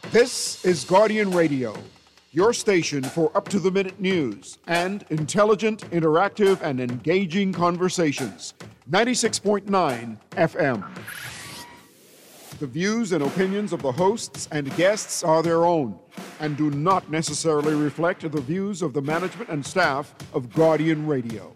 This is Guardian Radio, your station for up-to-the-minute news and intelligent, interactive, and engaging conversations. 96.9 FM. The views and opinions of the hosts and guests are their own and do not necessarily reflect the views of the management and staff of Guardian Radio.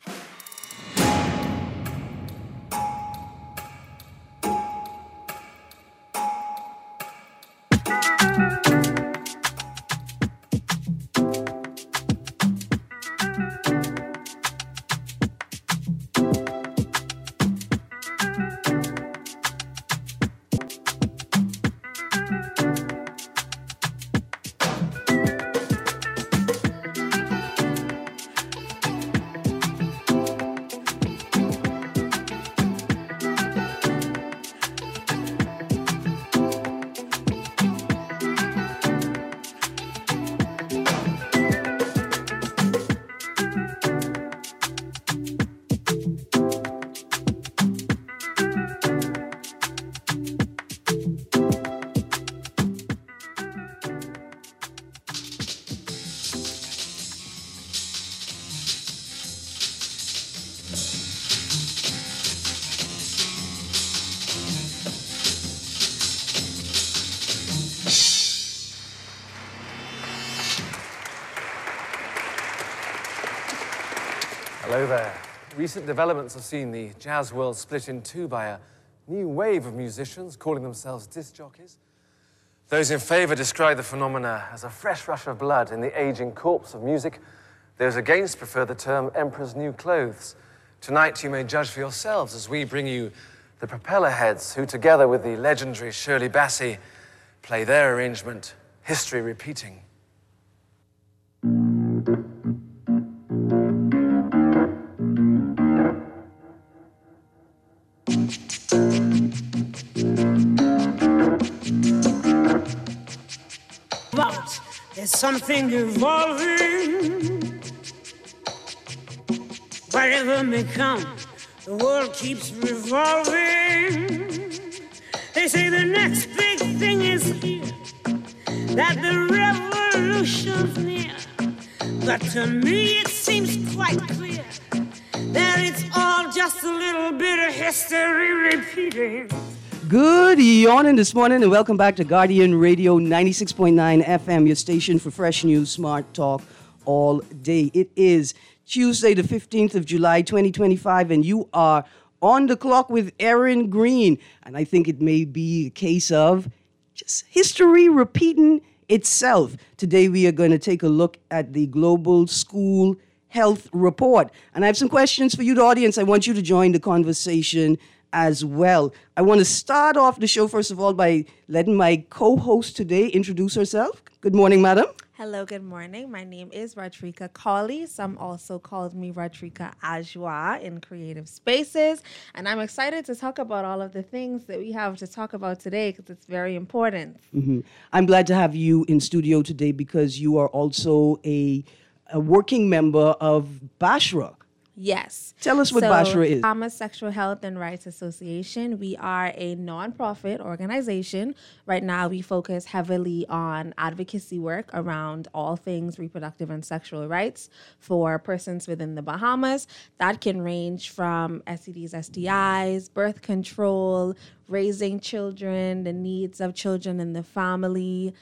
Hello there. Recent developments have seen the jazz world split in two by a new wave of musicians calling themselves disc jockeys. Those in favor describe the phenomena as a fresh rush of blood in the aging corpse of music. Those against prefer the term emperor's new clothes. Tonight you may judge for yourselves as we bring you the Propellerheads, who together with the legendary Shirley Bassey play their arrangement, History Repeating. There's something evolving. Whatever may come, the world keeps revolving. They say the next big thing is here, that the revolution's near. But to me it seems quite clear that it's all just a little bit of history repeating. Good morning this morning and welcome back to Guardian Radio 96.9 FM, your station for fresh news, smart talk all day. It is Tuesday, the 15th of July, 2025, and you are on the clock with Erin Green. And I think it may be a case of just history repeating itself. Today we are going to take a look at the Global School Health Report. And I have some questions for you, the audience. I want you to join the conversation as well. I want to start off the show, first of all, by letting my co-host today introduce herself. Good morning, madam. Hello, good morning. My name is Rodrika Cawley. Some also called me Rodrika Ajwa in Creative Spaces. And I'm excited to talk about all of the things that we have to talk about today because it's very important. Mm-hmm. I'm glad to have you in studio today because you are also a working member of BASHRA. Yes. Tell us what BASHRA is. Bahamas Sexual Health and Rights Association. We are a non-profit organization. Right now, we focus heavily on advocacy work around all things reproductive and sexual rights for persons within the Bahamas. That can range from STDs, STIs, birth control, raising children, the needs of children in the family,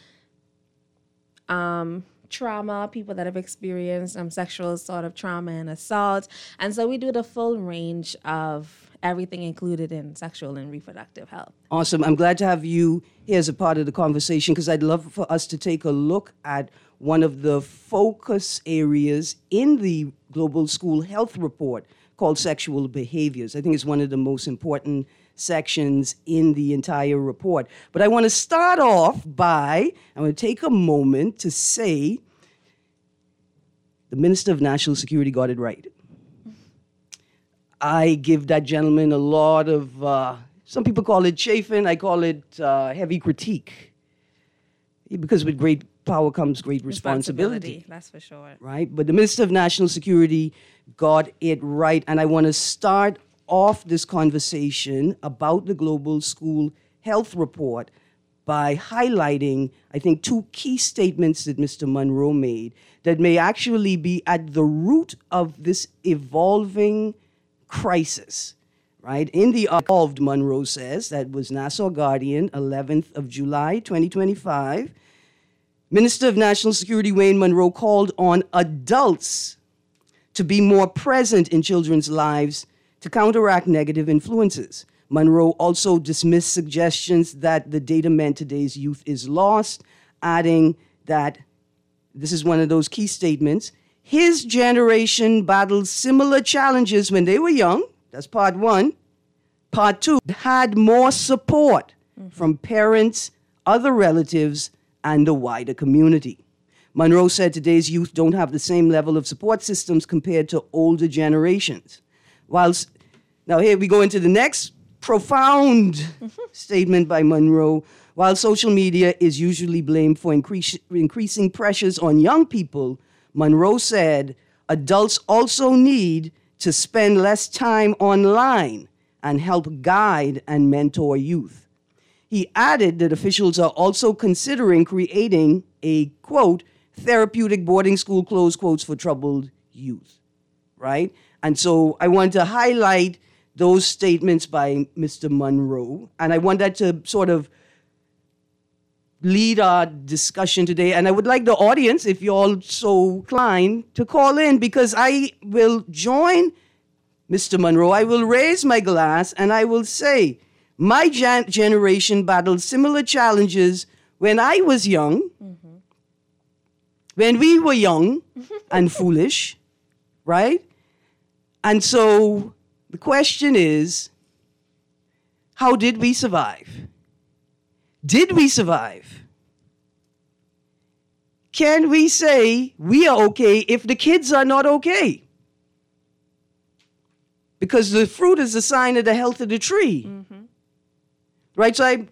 trauma, people that have experienced sexual sort of trauma and assault. And so we do the full range of everything included in sexual and reproductive health. Awesome. I'm glad to have you here as a part of the conversation because I'd love for us to take a look at one of the focus areas in the Global School Health Report called sexual behaviors. I think it's one of the most important sections in the entire report. But I want to start off by, I'm going to take a moment to say the Minister of National Security got it right. I give that gentleman a lot of, some people call it chafing, I call it heavy critique. Because with great power comes great responsibility. That's for sure. Right? But the Minister of National Security got it right. And I want to start off this conversation about the Global School Health Report by highlighting, I think, two key statements that Mr. Monroe made that may actually be at the root of this evolving crisis, right? In the Evolved, Monroe says, that was Nassau Guardian, 11th of July, 2025, Minister of National Security Wayne Monroe called on adults to be more present in children's lives to counteract negative influences. Monroe also dismissed suggestions that the data meant today's youth is lost, adding that, this is one of those key statements, his generation battled similar challenges when they were young. That's part one. Part two, had more support from parents, other relatives, and the wider community. Monroe said today's youth don't have the same level of support systems compared to older generations. Now here we go into the next profound statement by Monroe. While social media is usually blamed for increasing pressures on young people, Monroe said adults also need to spend less time online and help guide and mentor youth. He added that officials are also considering creating a, quote, therapeutic boarding school, close quotes, for troubled youth, right? And so I want to highlight those statements by Mr. Monroe, and I want that to sort of lead our discussion today. And I would like the audience, if you're all so inclined, to call in, because I will join Mr. Monroe. I will raise my glass and I will say, my generation battled similar challenges when I was young, when we were young and foolish, right? And so the question is, how did we survive? Did we survive? Can we say we are okay if the kids are not okay? Because the fruit is a sign of the health of the tree. Right? So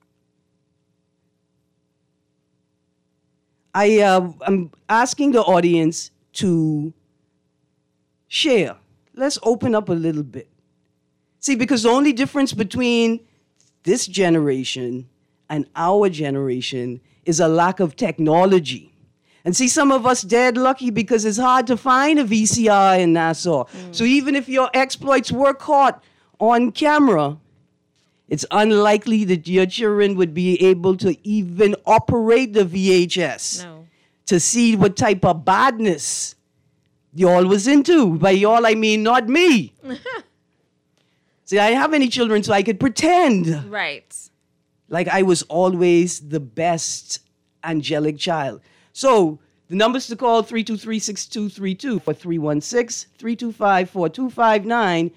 I'm asking the audience to share. Let's open up a little bit. See, because the only difference between this generation and our generation is a lack of technology. And see, some of us dead lucky because it's hard to find a VCR in Nassau. So even if your exploits were caught on camera, it's unlikely that your children would be able to even operate the VHS to see what type of badness y'all was into. By y'all, I mean not me. See, I didn't have any children, so I could pretend. Right. Like I was always the best angelic child. So the numbers to call, 323-6232 or 316-325-4259,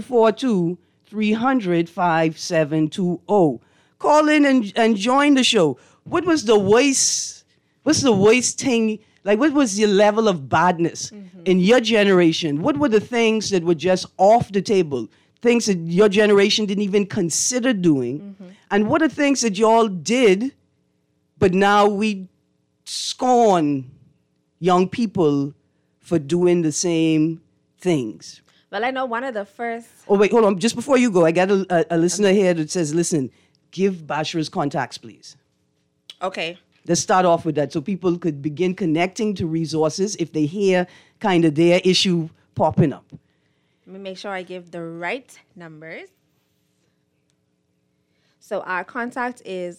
242-300-5720. Call in and join the show. What's the worst thing? Like, what was your level of badness in your generation? What were the things that were just off the table? Things that your generation didn't even consider doing? And what are things that y'all did, but now we scorn young people for doing the same things? Well, I know one of the first... Oh, wait, hold on. Just before you go, I got a listener here that says, listen, give Bashara's contacts, please. Okay. Let's start off with that so people could begin connecting to resources if they hear kind of their issue popping up. Let me make sure I give the right numbers. So our contact is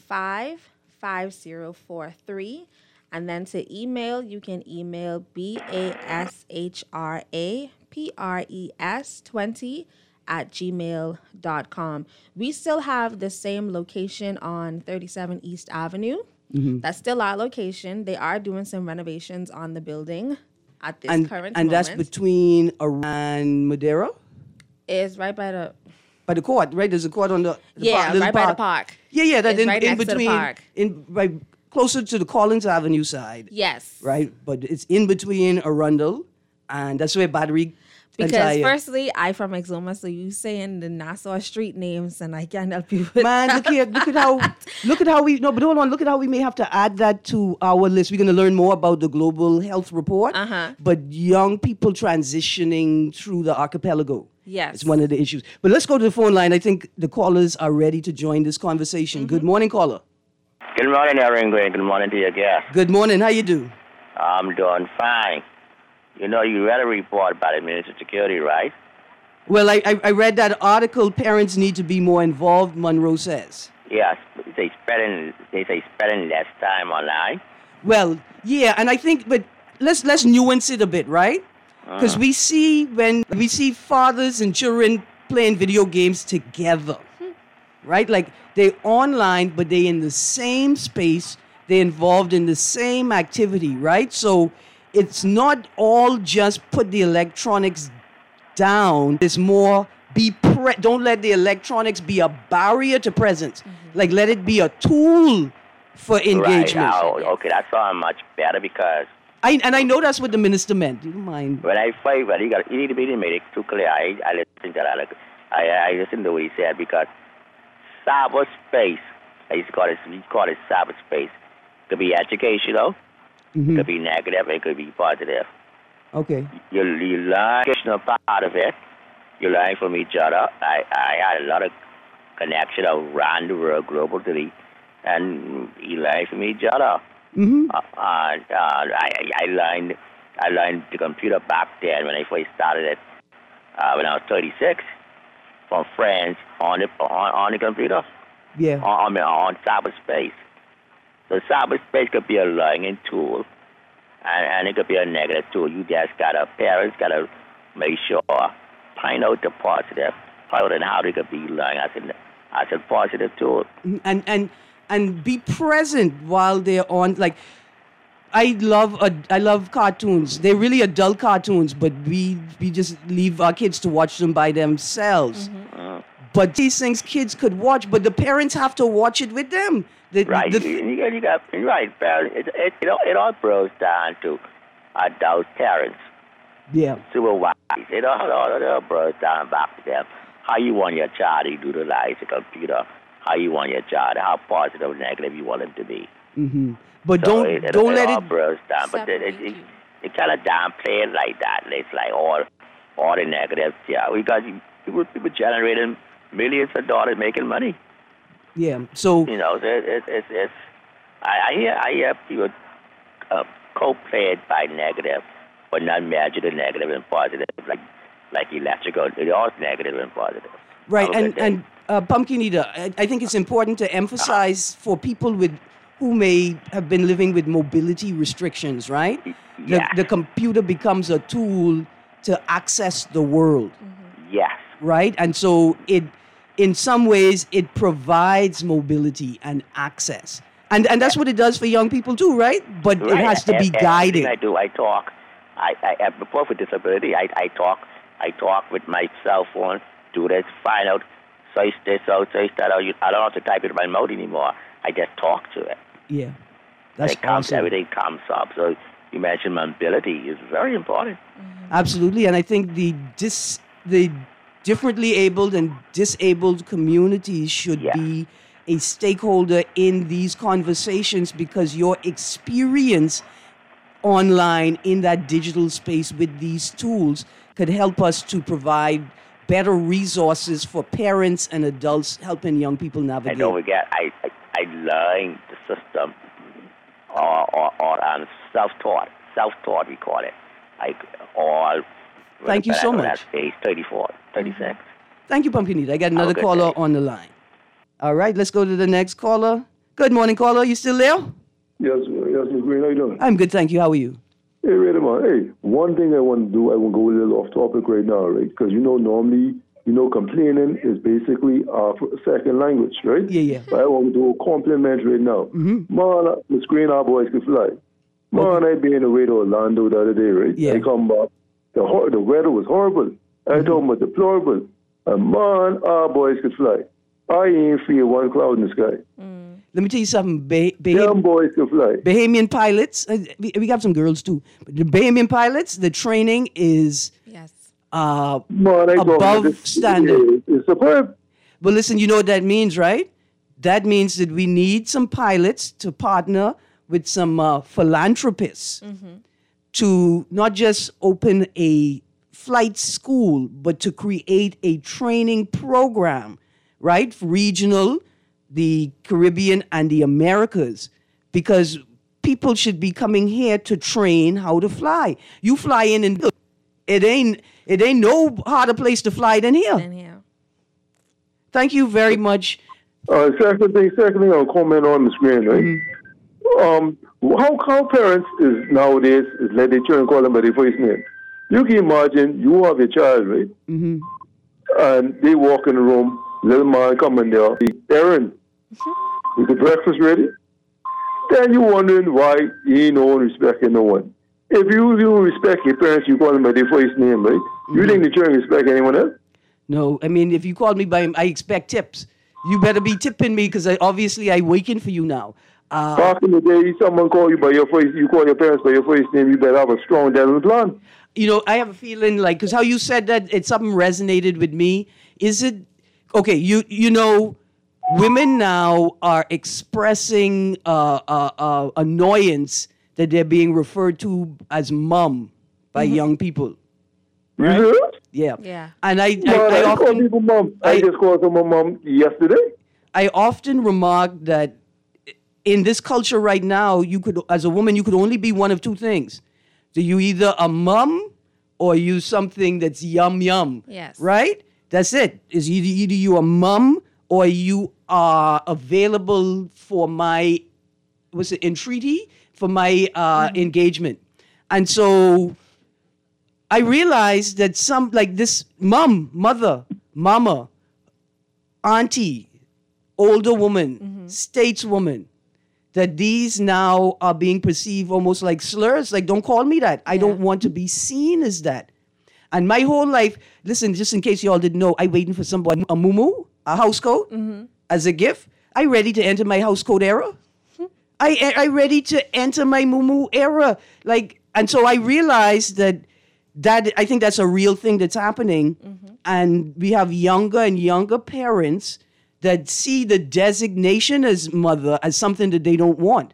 805-5043. And then to email, you can email bashraPres20@gmail.com. We still have the same location on 37 East Avenue. That's still our location. They are doing some renovations on the building at this current moment. And that's between and Madera? It's right by the... By the court, right? There's a court on the yeah, park, right by the park. Yeah, that it's right in next between, to the park. right closer to the Collins Avenue side. Yes. Right, but it's in between Arundel, and that's where Battery. Because firstly, I from Exuma, so you saying the Nassau street names, and I can't help you with Man, that. look at how we. No, but hold on. Look at how we may have to add that to our list. We're going to learn more about the Global Health Report. But young people transitioning through the archipelago. Yes. It's one of the issues. But let's go to the phone line. I think the callers are ready to join this conversation. Good morning, caller. Good morning, Aaron Green. Good morning to your guest. Good morning. How you do? I'm doing fine. You know, you read a report about the Ministry of Security, right? Well, I read that article, parents need to be more involved, Monroe says. Yes, they say spending less time online. Well, yeah, and I think, but let's nuance it a bit, right? Because we see fathers and children playing video games together, right? Like they're online, but they're in the same space. They're involved in the same activity, right? So it's not all just put the electronics down. It's more don't let the electronics be a barrier to presence. Like let it be a tool for engagement. Right. Oh, okay, that's all much better because I know that's what the minister meant. You don't mind? when I fight, well, you need to be made it too clear. I listen to that. I listen to what he said because cyberspace, we call it cyberspace, could be educational, could be negative, it could be positive. Okay. You learn the educational part of it. You learn from each other. I had a lot of connection around the world globally, and you learn from each other. I learned the computer back then when I first started it when I was 36 from friends on the computer. Yeah. On cyberspace. So cyberspace could be a learning tool, and it could be a negative tool. You just parents gotta make sure find out the positive, find out how they could be learning as a positive tool. And be present while they're on. Like I love cartoons. They're really adult cartoons, but we just leave our kids to watch them by themselves. But these things kids could watch, but the parents have to watch it with them. Right. You got right. It all boils down to adult parents. Yeah. Supervise. It all boils down back to them. How you want your child to utilize the computer. How you want your child, how positive or negative you want him to be. But So don't let all it. boils down. But it kind of downplay it like that. It's like all the negatives. Yeah, we got people generating millions of dollars making money. Yeah. So You know, it's I hear people co-play it by negative, but not measure the negative and positive like electrical. It's all negative and positive. right, Have a good day. and Pumpkin Eater, I think it's important to emphasize for people who may have been living with mobility restrictions, right? Yes. The computer becomes a tool to access the world, Yes. right? And so in some ways, it provides mobility and access. And that's what it does for young people too, right? But it has to be guided. Everything I talk. I before for disability, I talk with my cell phone, do this, find out. So I don't have to type it in my mouth anymore. I just talk to it. Yeah. That's awesome. Everything comes up. So you mentioned mobility is very important. Absolutely, and I think the differently abled and disabled communities should be a stakeholder in these conversations because your experience online in that digital space with these tools could help us to provide better resources for parents and adults helping young people navigate. And don't forget, I learned the system or self-taught we call it. Thank you so much. Age 34, 36. Thank you, Pumpkin Eater. I got another good caller day. on the line. All right, let's go to the next caller. Good morning, caller. You still there? Yes, Ms. Green, how you doing? I'm good, thank you. How are you? Hey, ready, man. Hey, one thing I want to do, I want to go a little off topic right now, right? Because, normally, complaining is basically our second language, right? Yeah. But I want to do a compliment right now. Man, Ms. Green, our boys can fly. Man, I been away to Orlando the other day, right? Yeah. I come back. The weather was horrible. I told them deplorable. And man, our boys could fly. I ain't feel one cloud in the sky. Let me tell you something. Them boys can fly. Bahamian pilots, we got some girls too, but the Bahamian pilots, the training is Yes. Man, above standard. It's superb. But listen, you know what that means, right? That means that we need some pilots to partner with some philanthropists to not just open a flight school, but to create a training program, right? Regional, the Caribbean and the Americas, because people should be coming here to train how to fly. You fly in and it ain't no harder place to fly than here. Thank you very much. Second thing I'll comment on the screen, right? How parents is nowadays is let their children call them by their first name. You can imagine you have a child, right? Mm-hmm. And they walk in the room, little man come in there, Aaron, is the breakfast ready? Then you wondering why he ain't no one respecting no one. If you respect your parents, you call them by their first name, right? Mm-hmm. You think the children respect anyone else? No, I mean, if you call me by him, I expect tips. You better be tipping me because obviously I waiting for you now. Back in the day, someone call you by your first, you call your parents by your first name, you better have a strong dental plan. You know, I have a feeling like, because how you said that, it's something resonated with me. Is it, okay, you know, women now are expressing annoyance that they're being referred to as mum by young people. Right? Yeah. Yeah. And I call often people mom. I just called someone mom yesterday. I often remark that in this culture right now, you could, as a woman, you could only be one of two things. So you either a mum or you something that's yum yum. Yes. Right? That's it. Is either you a mum or you are available for my entreaty, for my engagement. And so I realized that some, like this mum, mother, mama, auntie, older woman, stateswoman, that these now are being perceived almost like slurs. Like, don't call me that. I don't want to be seen as that. And my whole life, listen, just in case you all didn't know, I waiting for somebody, a muumuu, a house coat, as a gift. I ready to enter my house coat era. I ready to enter my muumuu era. Like, and so I realized that I think that's a real thing that's happening. And we have younger and younger parents that see the designation as mother as something that they don't want.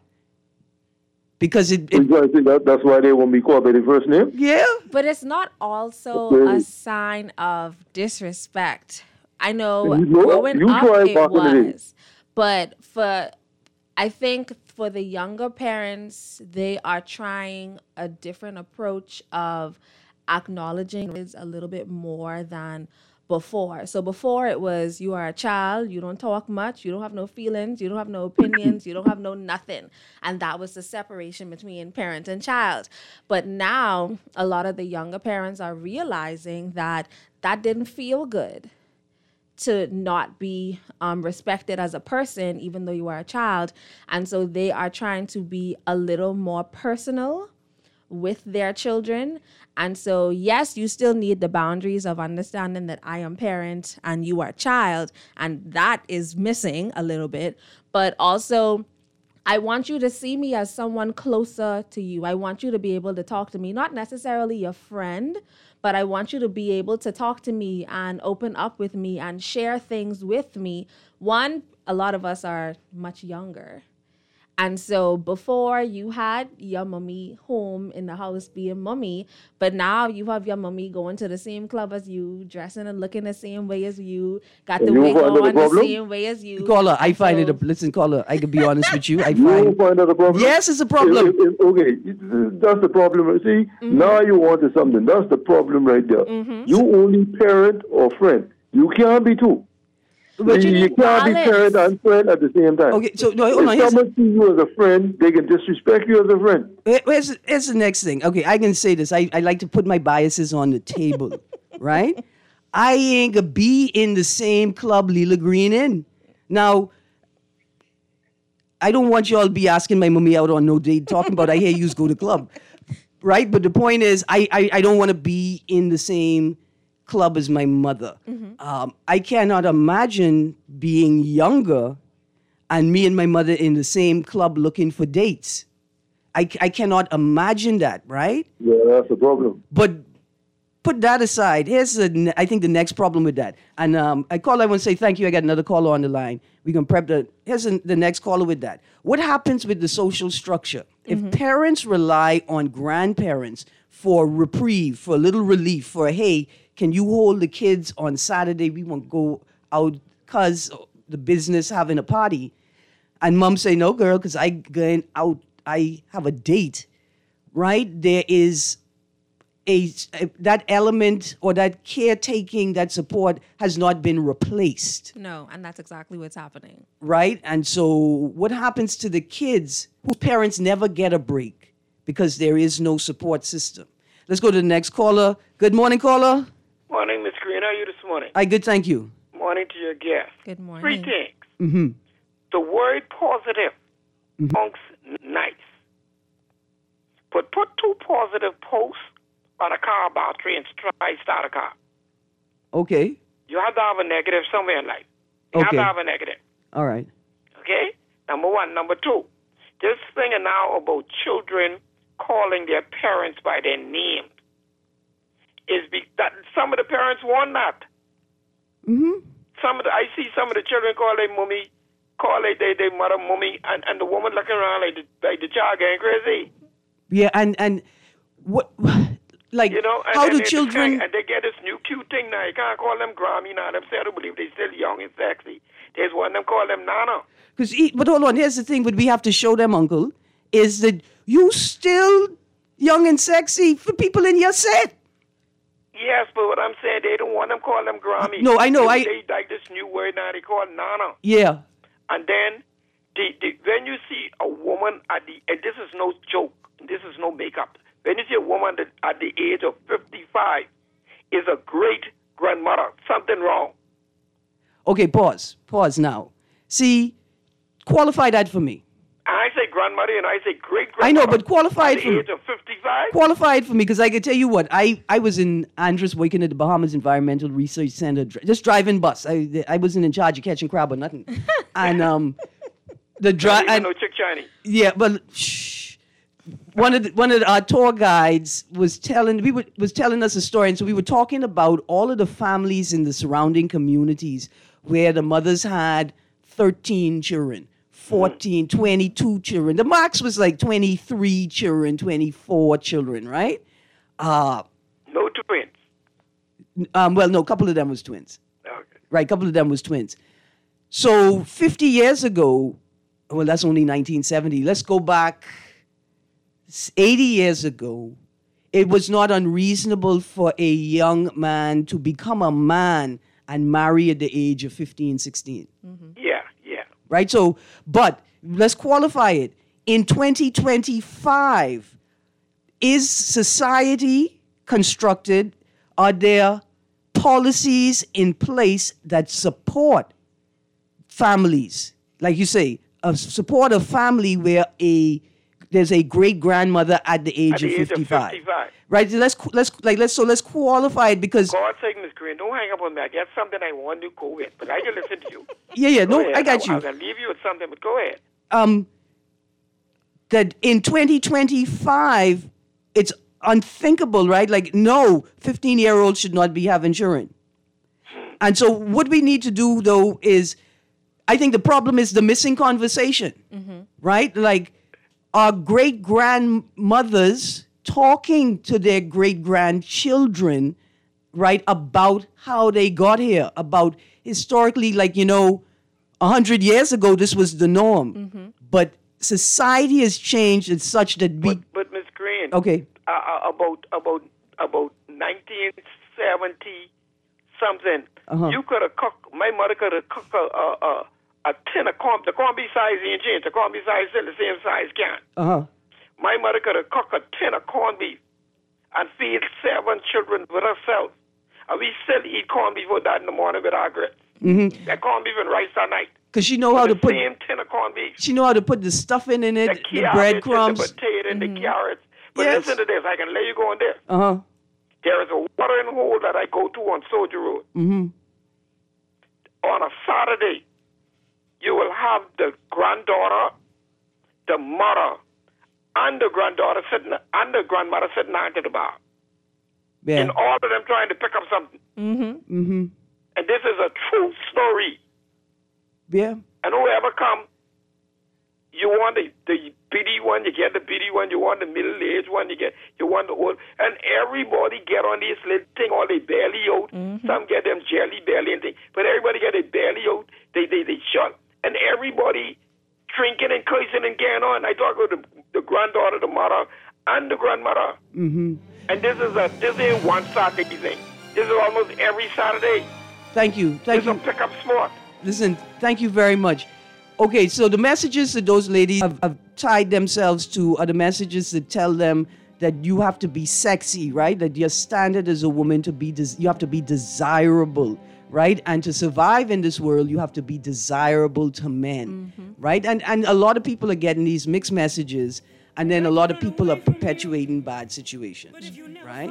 Because that's why they won't be called by their first name? Yeah. But it's not also a sign of disrespect. I know growing up it was. But I think for the younger parents, they are trying a different approach of acknowledging is a little bit more than before. So before it was, you are a child, you don't talk much, you don't have no feelings, you don't have no opinions, you don't have no nothing. And that was the separation between parent and child. But now a lot of the younger parents are realizing that that didn't feel good, to not be respected as a person, even though you are a child. And so they are trying to be a little more personal with their children. And so, yes, you still need the boundaries of understanding that I am parent and you are child, and that is missing a little bit. But also, I want you to see me as someone closer to you. I want you to be able to talk to me, not necessarily a friend, but I want you to be able to talk to me and open up with me and share things with me. One, a lot of us are much younger. And so before you had your mommy home in the house being mommy, but now you have your mommy going to the same club as you, dressing and looking the same way as you, got the wig on the same way as you. Caller, I find it listen, caller, I can be honest with you. You find that a problem? Yes, it's a problem. Okay, that's the problem. See, now you wanted something. That's the problem right there. You only parent or friend. You can't be two. But you can't be parent and friend at the same time. Okay, so no, hold on. If someone sees you as a friend, they can disrespect you as a friend. Here's the next thing. Okay, I can say this. I like to put my biases on the table, right? I ain't gonna be in the same club Lila Green in. Now, I don't want y'all to be asking my mommy out on no date, talking about I hear yous go to club, right? But the point is, I don't want to be in the same club as my mother. I cannot imagine being younger and me and my mother in the same club looking for dates. I cannot imagine that, right? Yeah, that's the problem. But put that aside. Here's I think the next problem with that. And I want to say thank you. I got another caller on the line. We can prep here's the next caller with that. What happens with the social structure? If parents rely on grandparents for reprieve, for a little relief, for, hey, can you hold the kids on Saturday? We want to go out because the business having a party, and mom say, no, girl, because I going out, I have a date, right? There is that element or that caretaking, that support has not been replaced. No, and that's exactly what's happening. Right? And so what happens to the kids whose parents never get a break because there is no support system? Let's go to the next caller. Good morning, caller. Morning, Miss Green. How are you this morning? Hi, good, thank you. Morning to your guest. Good morning. 3 things. Mm-hmm. The word positive amongst nice. Put 2 positive posts on a car battery and try start a car. Okay. You have to have a negative somewhere in life. You have Okay. to have a negative. All right. Okay? Number 1. Number 2. This thing now about children calling their parents by their names is that some of the parents want that. Mm-hmm. I see some of the children call their mummy, call their mother mummy, and the woman looking around like the child getting crazy. Yeah, and what, like, You know, how do they children... and they get this new cute thing now. You can't call them Grammy now. Them say I don't believe they're still young and sexy. There's one of them call them Nana. But hold on, here's the thing, what we have to show them, Uncle, is that you still young and sexy for people in your set. Yes, but what I'm saying, they don't want them call them Grammy. No, I know. They like this new word now. They call it Nana. Yeah. And then when you see a woman and this is no joke, this is no makeup. When you see a woman that at the age of 55 is a great grandmother, something wrong. Okay, pause now. See, qualify that for me. I say grandmother and I say great grandmother. I know, but qualify at it for the me. age of 55. Qualify it for me, because I can tell you what, I was in Andros working at the Bahamas Environmental Research Center, just driving bus. I wasn't in charge of catching crab or nothing. And the drive, and no chick shiny. yeah, but shh. One of our tour guides was telling us a story, and so we were talking about all of the families in the surrounding communities where the mothers had 13 children, 14, 22 children. The max was like 23 children, 24 children, right? No twins. Well, no, a couple of them was twins. Okay. Right, a couple of them was twins. So 50 years ago, well, that's only 1970. Let's go back 80 years ago. It was not unreasonable for a young man to become a man and marry at the age of 15, 16. Yeah. Right? So, but let's qualify it. In 2025, is society constructed? Are there policies in place that support families? Like you say, support a family where there's a great grandmother at the age of 55. Right? Let's qualify it, because God's sake, Miss Green, don't hang up on me. I got something I want to go with, but I can listen to you. yeah, Go no, ahead. I got you. I'll leave you with something, but go ahead. That in 2025, it's unthinkable, right? Like, no, 15-year-olds should not be having children. And so what we need to do, though, is, I think the problem is the missing conversation, right? Like, our great-grandmothers talking to their great-grandchildren, right, about how they got here, about historically, 100 years ago, this was the norm. But society has changed in such that we... But Miss Green, Okay. About 1970 something, you could have cooked. My mother could have cooked a tin of corn. The corn beef size ain't changed. The corn beef size still the same size can. My mother could have cooked a tin of corned beef and feed 7 children with herself. And we still eat corned beef with that in the morning with our grits. That corned beef and rice at night. Because she know how to put... same tin of corned beef. She know how to put the stuffing in it, the carrots breadcrumbs. and the potato and the carrots. But Yes. listen to this. I can let you go on this. Uh-huh. There is a watering hole that I go to on Soldier Road. On a Saturday, you will have the granddaughter, the mother, and the grandmother sitting down to the bar. Yeah. And all of them trying to pick up something. And this is a true story. Yeah. And whoever come, You want the bitty one, you get the bitty one. You want the middle-aged one, you want the old. And everybody get on this little thing, all they belly out. Some get them jelly belly and thing. But everybody get their belly out. They shut. And everybody drinking and cursing and getting on. I talk about the granddaughter, the mother, and the grandmother. And this ain't one Saturday thing. This is almost every Saturday. Thank you. This is a pickup sport. Listen, thank you very much. Okay, so the messages that those ladies have tied themselves to are the messages that tell them that you have to be sexy, right? That your standard as a woman you have to be desirable, right? And to survive in this world, you have to be desirable to men, right? And a lot of people are getting these mixed messages, and then a lot of people are perpetuating bad situations, right?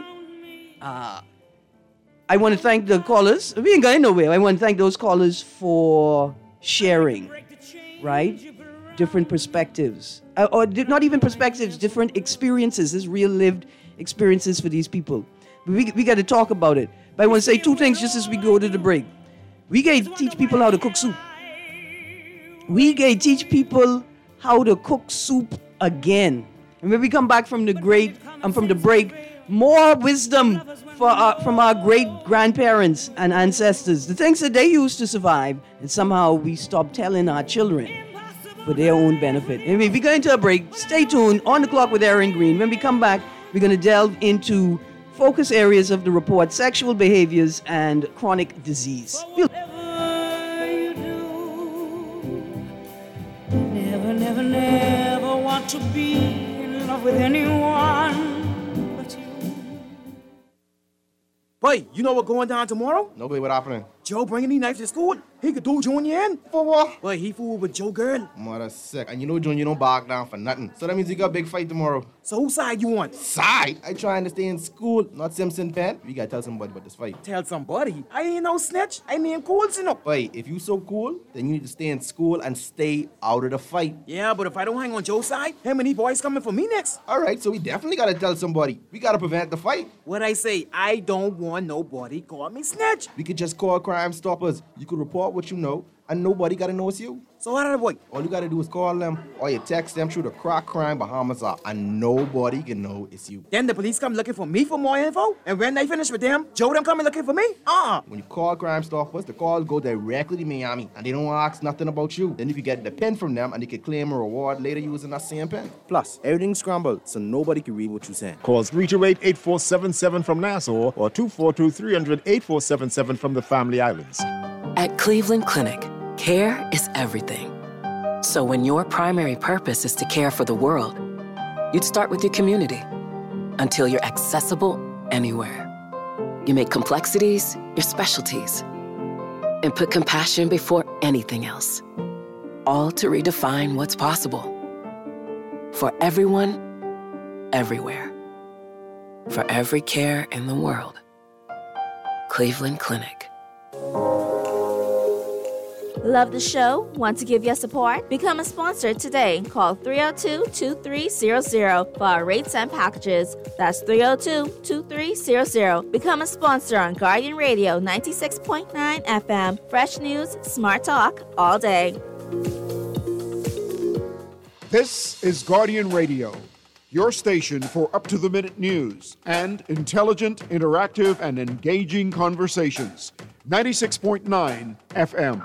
I want to thank the callers. We ain't going nowhere. I want to thank those callers for sharing, right? Different perspectives. Or not even perspectives, different experiences. There's real lived experiences for these people. We got to talk about it. But I want to say two things just as we go to the break. We got to teach people how to cook soup. We got to teach people how to cook soup again. And when we come back from the break, more wisdom from our great-grandparents and ancestors, the things that they used to survive, and somehow we stop telling our children for their own benefit. Anyway, we're going to a break. Stay tuned. On the Clock with Aaron Green. When we come back, we're going to delve into focus areas of the report: sexual behaviors and chronic disease. Never want to be in love with anyone. Boy, you know what going down tomorrow? No, babe, what happening? Joe bringing these knives to school. He could do Junior in. For what? Boy, he fooled with Joe girl. Mother sick. And you know Junior don't back down for nothing. So that means you got a big fight tomorrow. So whose side you want? Side? I trying to stay in school, not Simpson Pen. We gotta tell somebody about this fight. Tell somebody? I ain't no snitch. I mean cool, you know. Boy, if you so cool, then you need to stay in school and stay out of the fight. Yeah, but if I don't hang on Joe's side, how many boys coming for me next? All right, so we definitely gotta tell somebody. We gotta prevent the fight. What I say, I don't want nobody call me snitch. We could just call Crime Stoppers. You could report what you know, and nobody gotta know it's you. So how did it work? All you gotta do is call them, or you text them through the Crack Crime Bahamas app, and nobody can know it's you. Then the police come looking for me for more info, and when they finish with them, Joe them coming looking for me? When you call Crime Stoppers, the call go directly to Miami, and they don't ask nothing about you. Then you can get the pen from them, and they can claim a reward later using that same pen. Plus, everything's scrambled, so nobody can read what you're saying. Call 328-8477 from Nassau or 242-300-8477 from the Family Islands. At Cleveland Clinic, care is everything. So when your primary purpose is to care for the world, you'd start with your community until you're accessible anywhere. You make complexities your specialties and put compassion before anything else, all to redefine what's possible. For everyone, everywhere. For every care in the world. Cleveland Clinic. Love the show? Want to give your support? Become a sponsor today. Call 302-2300 for our rates and packages. That's 302-2300. Become a sponsor on Guardian Radio 96.9 FM. Fresh news, smart talk, all day. This is Guardian Radio, your station for up-to-the-minute news and intelligent, interactive, and engaging conversations. 96.9 FM.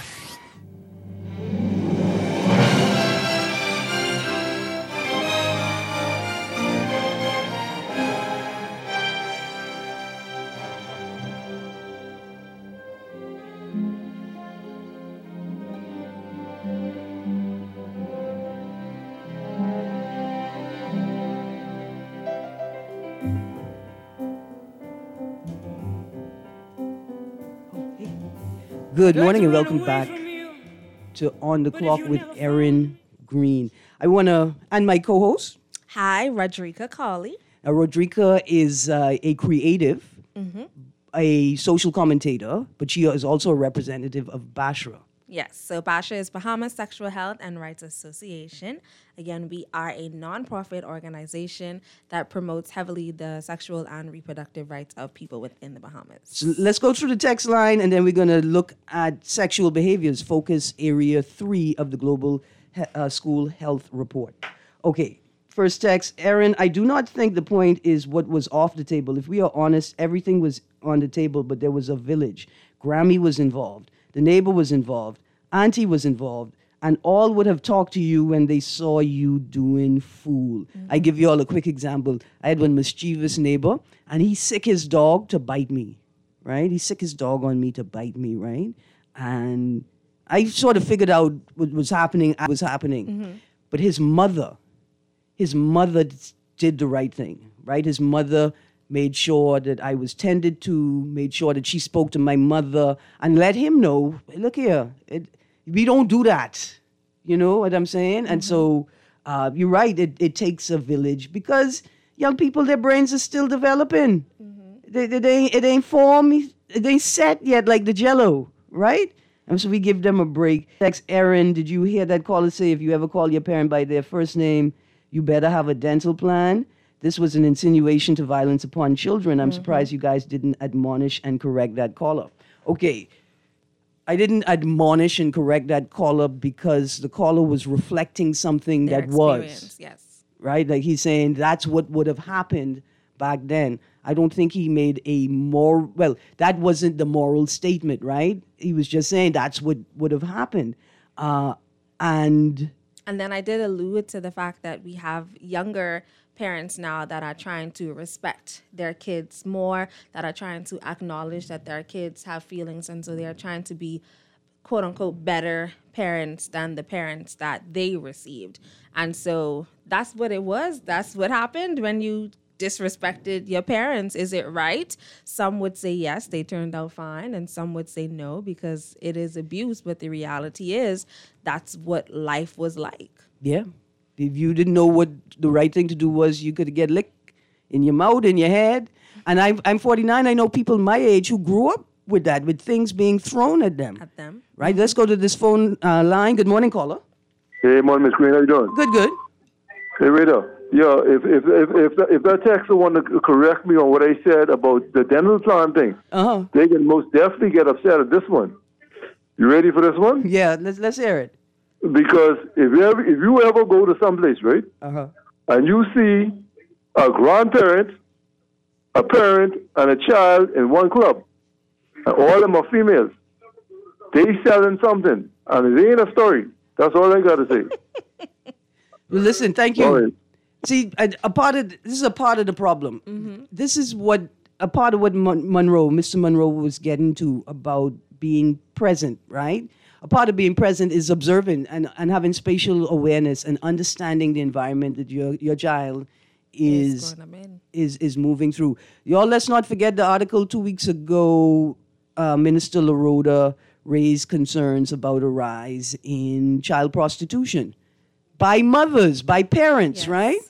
Good morning and welcome back to On the Clock with Aaron Green. I want to, and my co-host. Hi, Rodrika Cawley. Rodrika is a creative, a social commentator, but she is also a representative of BASHRA. Yes, so BASHRA is Bahamas Sexual Health and Rights Association. Again, we are a nonprofit organization that promotes heavily the sexual and reproductive rights of people within the Bahamas. So let's go through the text line, and then we're going to look at sexual behaviors, focus area 3 of the Global school health report. Okay, first text, Aaron, I do not think the point is what was off the table. If we are honest, everything was on the table, but there was a village. Grammy was involved. The neighbor was involved. Auntie was involved. And all would have talked to you when they saw you doing fool. I give you all a quick example. I had one mischievous neighbor, and he sick his dog to bite me, right? He sick his dog on me to bite me, right? And I sort of figured out what was happening. But his mother did the right thing, right? His mother made sure that I was tended to, made sure that she spoke to my mother and let him know, look here, we don't do that. You know what I'm saying? And so you're right, it takes a village because young people, their brains are still developing. It ain't formed, it ain't set yet like the Jell-O, right? And so we give them a break. Text Aaron, did you hear that caller say if you ever call your parent by their first name, you better have a dental plan? This was an insinuation to violence upon children. I'm surprised you guys didn't admonish and correct that caller. Okay, I didn't admonish and correct that caller because the caller was reflecting something Their that was. experience, yes. Right? Like he's saying that's what would have happened back then. I don't think he made that wasn't the moral statement, right? He was just saying that's what would have happened. And then I did allude to the fact that we have younger parents now that are trying to respect their kids more, that are trying to acknowledge that their kids have feelings, and so they are trying to be quote unquote better parents than the parents that they received. And so that's what it was. That's what happened when you disrespected your parents. Is it right? Some would say yes, they turned out fine, and some would say no because it is abuse. But the reality is that's what life was like. yeah, if you didn't know what the right thing to do was, you could get licked in your mouth, in your head. And I'm 49. I know people my age who grew up with that, with things being thrown at them. Right? Let's go to this phone line. Good morning, caller. Hey, morning, Miss Green. How you doing? Good. Hey, Rita. Yeah, if that texter want to correct me on what I said about the dental plan thing, they can most definitely get upset at this one. You ready for this one? Yeah, let's hear it. Because if you ever go to someplace, right, and you see a grandparent, a parent, and a child in one club, and all of them are females, they selling something, and it ain't a story. That's all I got to say. Well, listen, thank you. Right. See, this is a part of the problem. This is a part of what Mr. Monroe was getting to about being present, right? A part of being present is observing and having spatial awareness and understanding the environment that your child is moving through. Y'all, let's not forget the article 2 weeks ago, Minister LaRoda raised concerns about a rise in child prostitution by mothers, by parents, right?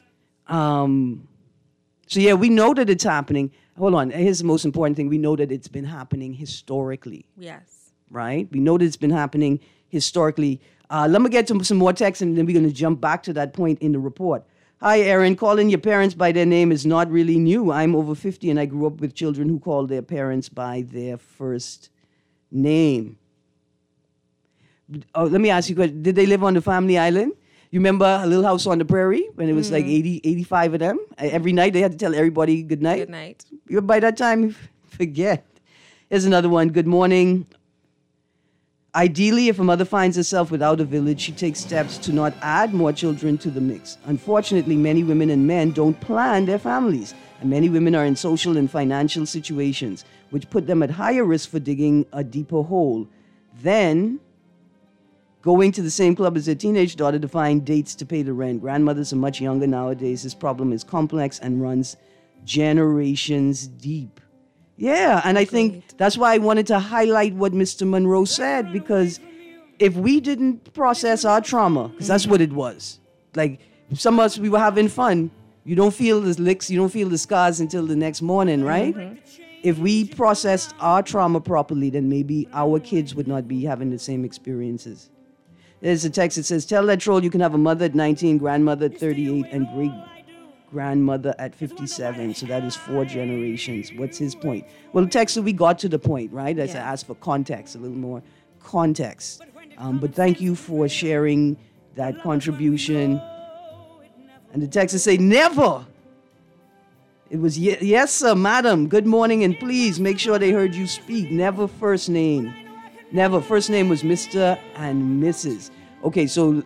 So yeah, we know that it's happening. Hold on, here's the most important thing. We know that it's been happening historically. Yes. Right? We know that it's been happening historically. Let me get to some more text, and then we're going to jump back to that point in the report. Hi, Aaron. Calling your parents by their name is not really new. I'm over 50, and I grew up with children who call their parents by their first name. Oh, let me ask you a question. Did they live on the family island? You remember a Little House on the Prairie when it was like 80, 85 of them? Every night they had to tell everybody good night. Good night. By that time, you forget. Here's another one. Good morning. Ideally, if a mother finds herself without a village, she takes steps to not add more children to the mix. Unfortunately, many women and men don't plan their families, and many women are in social and financial situations, which put them at higher risk for digging a deeper hole. Then, going to the same club as their teenage daughter to find dates to pay the rent. Grandmothers are much younger nowadays. This problem is complex and runs generations deep. Yeah, and I think that's why I wanted to highlight what Mr. Monroe said, because if we didn't process our trauma, because that's what it was, like some of us, we were having fun. You don't feel the licks, you don't feel the scars until the next morning, right? If we processed our trauma properly, then maybe our kids would not be having the same experiences. There's a text that says, tell that troll you can have a mother at 19, grandmother at 38, and great-grandmother at 57. So that is 4 generations. What's his point? Well, texter, we got to the point, right? As I asked for context, a little more context. But thank you for sharing that contribution. And the texters say, never. It was, yes, sir, madam, good morning, and please make sure they heard you speak. Never first name. Never. First name was Mr. and Mrs. Okay, so,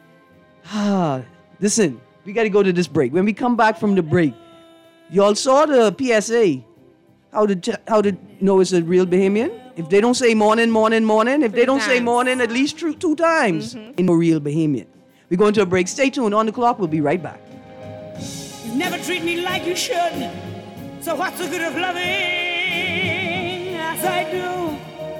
listen, we got to go to this break. When we come back from the break, y'all saw the PSA. How to know it's a real Bahamian? If they don't say morning, morning, morning, if they don't say morning at least two times, in a real Bahamian. We're going to a break. Stay tuned. On the clock, we'll be right back. You never treat me like you should. So what's the good of loving as I do?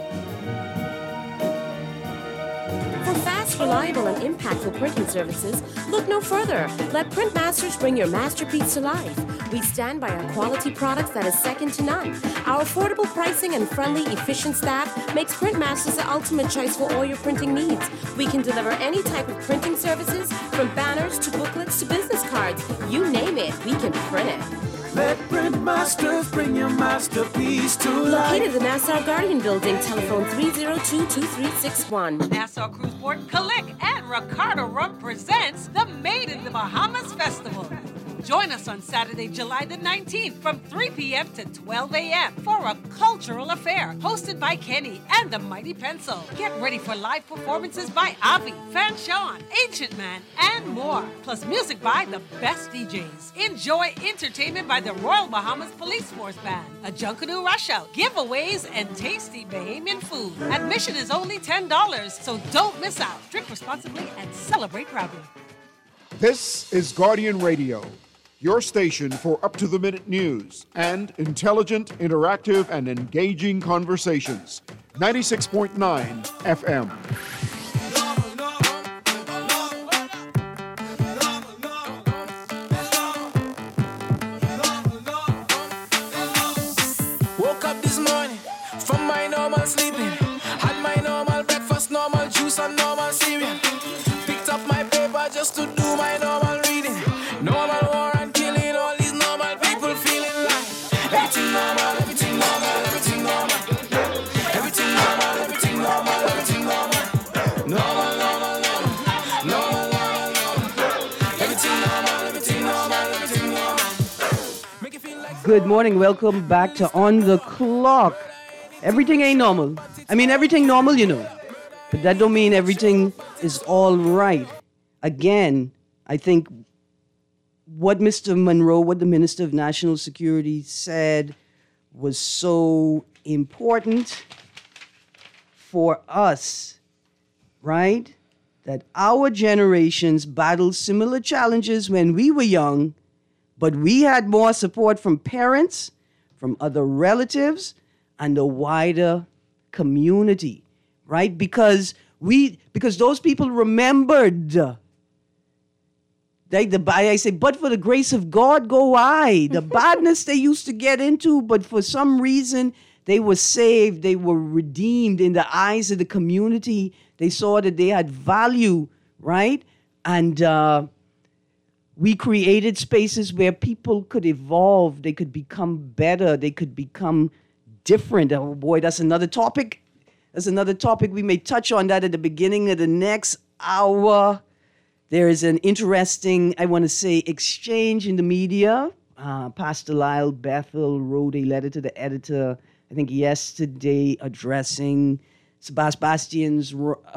For fast, reliable, and impactful printing services, look no further. Let Printmasters bring your masterpiece to life. We stand by our quality products that is second to none. Our affordable pricing and friendly, efficient staff makes Printmasters the ultimate choice for all your printing needs. We can deliver any type of printing services, from banners to booklets to business cards. You name it, we can print it. Let Printmasters bring your masterpiece to life. Located in the Nassau Guardian Building, telephone 302-2361. Nassau Cruise Port, Kalik and Ricardo Rum presents the Made in the Bahamas Festival. Join us on Saturday, July the 19th from 3 p.m. to 12 a.m. for a cultural affair hosted by Kenny and the Mighty Pencil. Get ready for live performances by Avi, Fan Sean, Ancient Man, and more. Plus music by the best DJs. Enjoy entertainment by the Royal Bahamas Police Force Band, a Junkanoo Rush Out, giveaways, and tasty Bahamian food. Admission is only $10, so don't miss out. Drink responsibly and celebrate proudly. This is Guardian Radio, your station for up-to-the-minute news and intelligent, interactive, and engaging conversations. 96.9 FM. Woke up this morning from my normal sleeping. Had my normal breakfast, normal juice, and normal cereal. Picked up my paper just to do my normal reading. Normal war and killing, all these normal people feeling like everything normal, everything normal, everything normal. Everything normal, everything normal, everything normal. Normal, normal, normal. Normal, normal, normal. Everything normal, everything normal, everything normal. Make it feel like Good morning. Welcome back to On the Clock. Everything ain't normal. I mean, everything normal, you know. But that don't mean everything is all right. Again, I think what Mr. Monroe, what the Minister of National Security said was so important for us, right? That our generations battled similar challenges when we were young, but we had more support from parents, from other relatives, and the wider community, right? Because those people remembered. I say, but for the grace of God go I. The badness they used to get into, but for some reason they were saved, they were redeemed in the eyes of the community. They saw that they had value, right? And we created spaces where people could evolve, they could become better, they could become different. Oh boy, that's another topic. That's another topic. We may touch on that at the beginning of the next hour. There is an interesting, I want to say, exchange in the media. Pastor Lyle Bethel wrote a letter to the editor, I think yesterday, addressing Sebastian's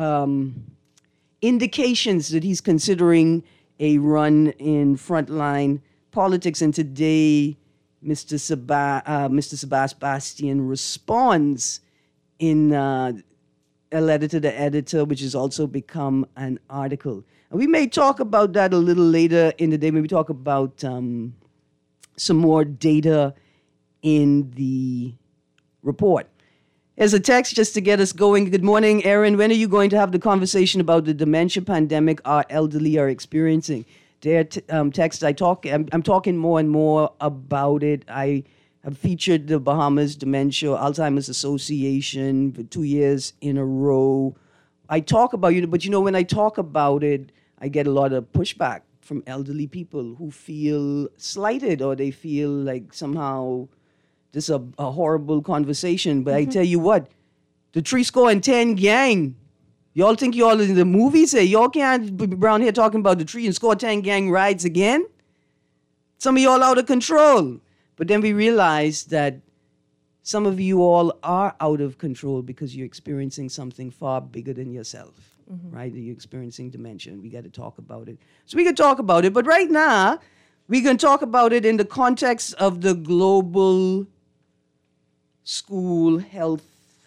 indications that he's considering a run in frontline politics. And today, Mr. Sebastian responds in a letter to the editor, which has also become an article. And we may talk about that a little later in the day. Maybe talk about some more data in the report. Here's a text just to get us going. Good morning, Aaron. When are you going to have the conversation about the dementia pandemic our elderly are experiencing? Their text, I'm talking more and more about it. I have featured the Bahamas Dementia Alzheimer's Association for 2 years in a row. I talk about it, but when I talk about it, I get a lot of pushback from elderly people who feel slighted, or they feel like somehow this is a horrible conversation. But I tell you what, the 3 score and 10 gang, Y'all think y'all in the movies here? Y'all can't be around here talking about the 3 and score 10 gang riots again? Some of y'all out of control. But then we realized that some of you all are out of control because you're experiencing something far bigger than yourself, right? You're experiencing dementia. We got to talk about it. So we can talk about it. But right now, we can talk about it in the context of the global school health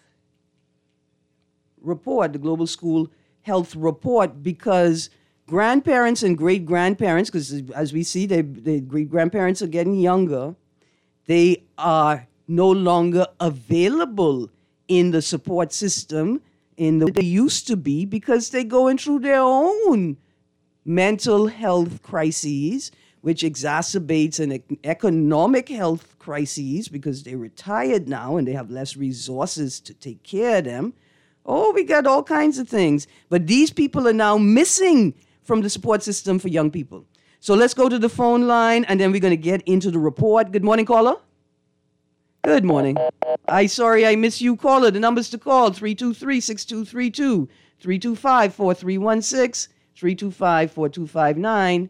report, the Global School Health Report, because grandparents and great-grandparents, because as we see, the great-grandparents are getting younger, they are no longer available in the support system in the way they used to be because they're going through their own mental health crises, which exacerbates an economic health crises because they're retired now and they have less resources to take care of them. Oh, we got all kinds of things. But these people are now missing from the support system for young people. So let's go to the phone line, and then we're going to get into the report. Good morning, caller. Good morning. Sorry I missed you, caller. The numbers to call, 323-6232, 325-4316, 325-4259,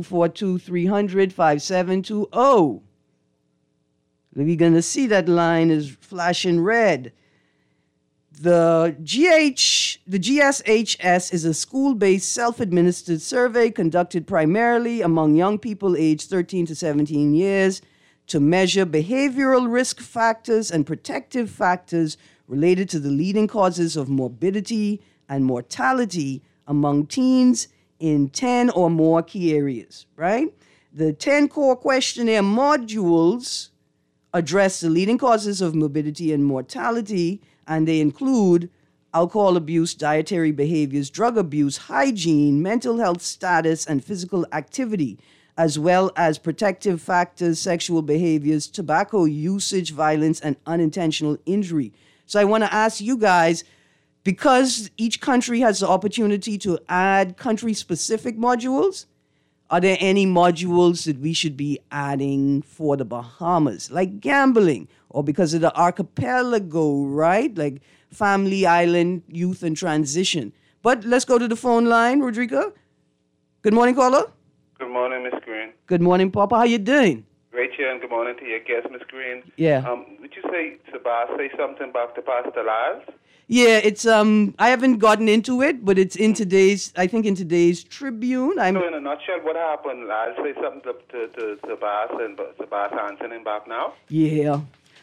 242-300-5720. We're going to see that line is flashing red. The GSHS is a school-based self-administered survey conducted primarily among young people aged 13 to 17 years to measure behavioral risk factors and protective factors related to the leading causes of morbidity and mortality among teens in 10 or more key areas, right? The 10 core questionnaire modules address the leading causes of morbidity and mortality, and they include alcohol abuse, dietary behaviors, drug abuse, hygiene, mental health status, and physical activity, as well as protective factors, sexual behaviors, tobacco usage, violence, and unintentional injury. So I want to ask you guys, because each country has the opportunity to add country-specific modules, are there any modules that we should be adding for the Bahamas, like gambling, or because of the archipelago, right? Like family, island, youth, and transition. But let's go to the phone line, Rodrigo. Good morning, caller. Good morning, Miss Green. Good morning, Papa. How you doing? Great here, and good morning to your guest, Miss Green. Yeah. Would you say, Sabah, say something about the Pastor Lyles? Yeah, it's I haven't gotten into it, but it's in today's Tribune. So in a nutshell, what happened? Lyles say something to Sabah, and Sabah answering him back now? Yeah.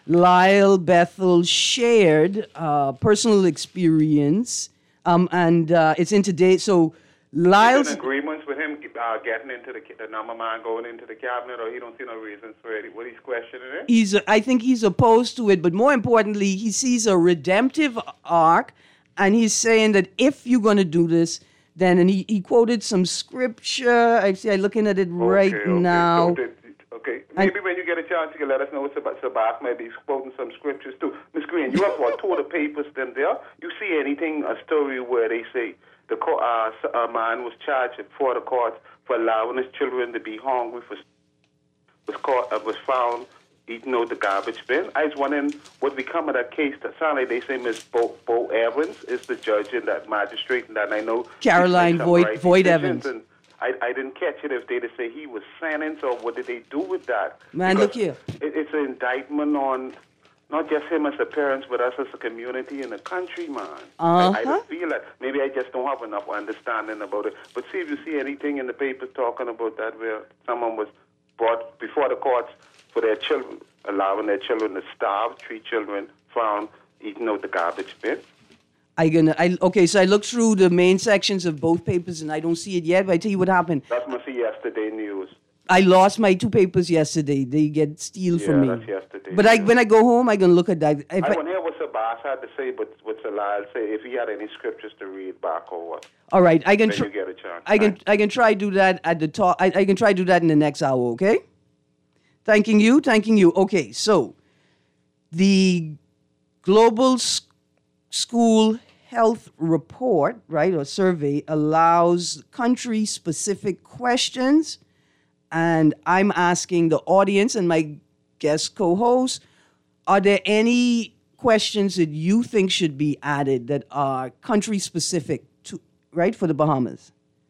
Lyle Bethel shared personal experience, and it's in today. So Lyle's in agreements with him getting into the number man going into the cabinet, or he don't see no reasons for it. What he's questioning it? I think he's opposed to it, but more importantly, he sees a redemptive arc, and he's saying that if you're going to do this, then, and he quoted some scripture. I'm looking at it right now. Okay, maybe when you get a chance, you can let us know what's about Sabah. Maybe he's quoting some scriptures too. Miss Green, you have what, two of the papers them there? You see anything, a story where they say a man was charged before the court for allowing his children to be hungry, was found eating out the garbage bin. I was wondering what become of that case. That sound like they say Miss Bo Evans is the judge and that magistrate, and that I know Caroline Voigt Evans. And I didn't catch it if they say he was sentenced or what did they do with that. Man, because look here. It's an indictment on not just him as a parent, but us as a community and a country, man. I feel like maybe I just don't have enough understanding about it. But see if you see anything in the paper talking about that where someone was brought before the courts for their children, allowing their children to starve, 3 children found eating out the garbage bin. So I looked through the main sections of both papers and I don't see it yet, but I tell you what happened. That must be yesterday news. I lost my 2 papers yesterday. They get steal from me. Yeah, that's yesterday. But when I go home, I'm going to look at that. I want to hear what Sabas had to say, but what Salal say, if he had any scriptures to read back or what. All right, I can. You get a chance. I can try do that at the top. I can try do that in the next hour. Okay. Thanking you. Okay, so the Global School Health Report, right, or survey, allows country-specific questions. And I'm asking the audience and my guest co-host, are there any questions that you think should be added that are country specific to, right, for the Bahamas?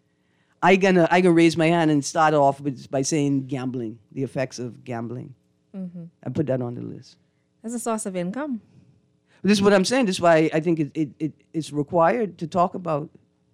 I gonna raise my hand and start off by saying gambling, the effects of gambling. Mm-hmm. I put that on the list. As a source of income. This is what I'm saying. This is why I think it's required to talk about.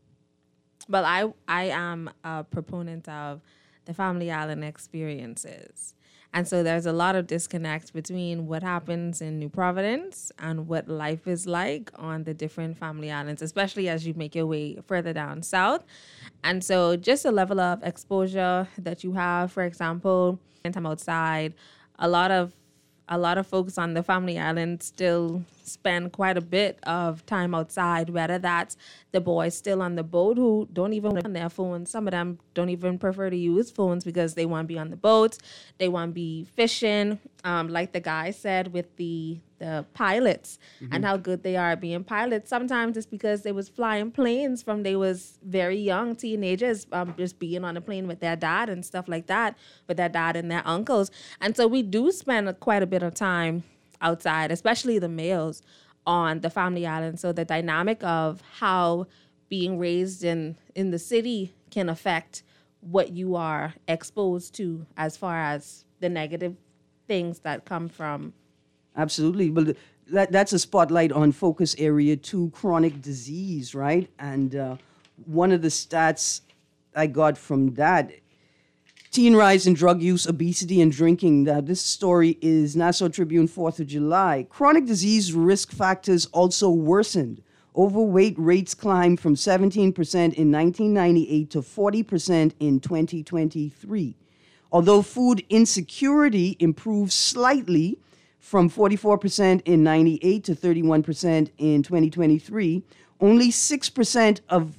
Well, I am a proponent of the Family Island experiences. And so there's a lot of disconnect between what happens in New Providence and what life is like on the different Family Islands, especially as you make your way further down south. And so just the level of exposure that you have, for example, when I'm outside, a lot of folks on the Family Island still spend quite a bit of time outside, whether that's the boys still on the boat who don't even on their phones. Some of them don't even prefer to use phones because they want to be on the boat. They want to be fishing, like the guy said with the pilots and how good they are at being pilots. Sometimes it's because they was flying planes from they was very young teenagers, just being on a plane with their dad and stuff like that, with their dad and their uncles. And so we do spend quite a bit of time outside, especially the males on the Family Island. So the dynamic of how being raised in the city can affect what you are exposed to as far as the negative things that come from. Absolutely. But that's a spotlight on focus area 2, chronic disease, right? And one of the stats I got from that, teen rise in drug use, obesity, and drinking. This story is Nassau Tribune, 4th of July. Chronic disease risk factors also worsened. Overweight rates climbed from 17% in 1998 to 40% in 2023. Although food insecurity improved slightly from 44% in 98 to 31% in 2023, only 6% of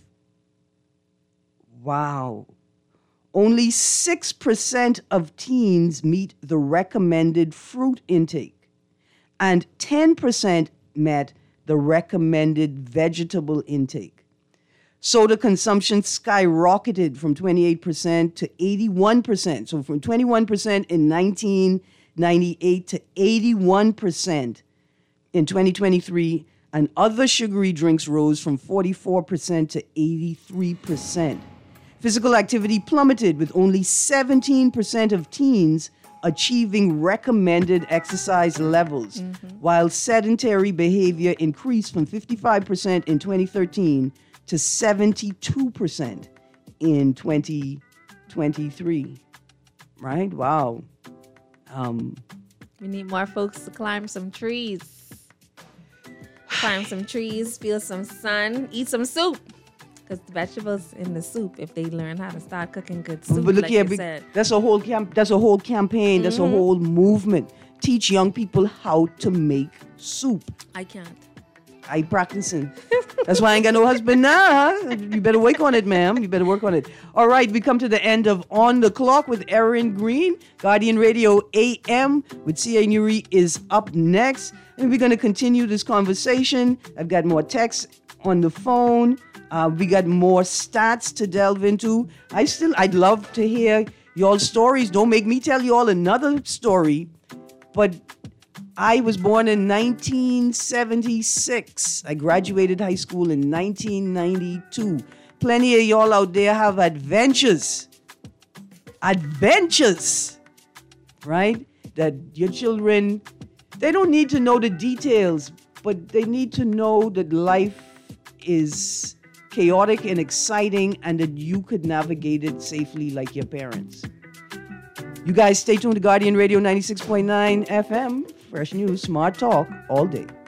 Only 6% of teens meet the recommended fruit intake, and 10% met the recommended vegetable intake. Soda consumption skyrocketed from 28% to 81%. So from 21% in 1998 to 81% in 2023, and other sugary drinks rose from 44% to 83%. Physical activity plummeted, with only 17% of teens achieving recommended exercise levels, while sedentary behavior increased from 55% in 2013 to 72% in 2023. Right? Wow. We need more folks to climb some trees. Climb some trees, feel some sun, eat some soup. Because the vegetables in the soup, if they learn how to start cooking good soup, but look like here, you said. that's a whole campaign. That's a whole movement. Teach young people how to make soup. I can't. I practicing. That's why I ain't got no husband now. You better work on it, ma'am. You better work on it. All right, we come to the end of On the Clock with Erin Green. Guardian Radio AM with C.A. Nuri is up next. And we're going to continue this conversation. I've got more texts on the phone. We got more stats to delve into. I'd love to hear y'all stories. Don't make me tell you all another story. But I was born in 1976. I graduated high school in 1992. Plenty of y'all out there have adventures. Adventures, right? That your children, they don't need to know the details, but they need to know that life is chaotic and exciting and that you could navigate it safely like your parents. You guys stay tuned to Guardian Radio 96.9 FM. Fresh news, smart talk all day.